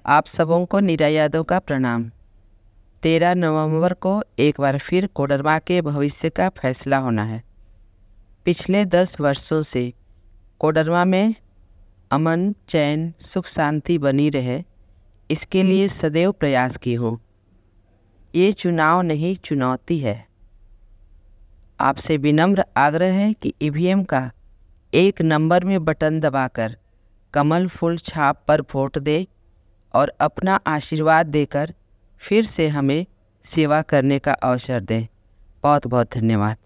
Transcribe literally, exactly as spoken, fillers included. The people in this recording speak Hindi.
आप सबों को नीरा यादव का प्रणाम। तेरह नवंबर को एक बार फिर कोडरमा के भविष्य का फैसला होना है। पिछले दस वर्षों से कोडरमा में अमन, चैन, सुख शांति बनी रहे, इसके लिए सदैव प्रयास की हूँ। ये चुनाव नहीं, चुनौती है। आपसे विनम्र आग्रह है कि ईवीएम का एक नंबर में बटन दबाकर कमल फूल छाप पर वोट दे और अपना आशीर्वाद देकर फिर से हमें सेवा करने का अवसर दें। बहुत बहुत धन्यवाद।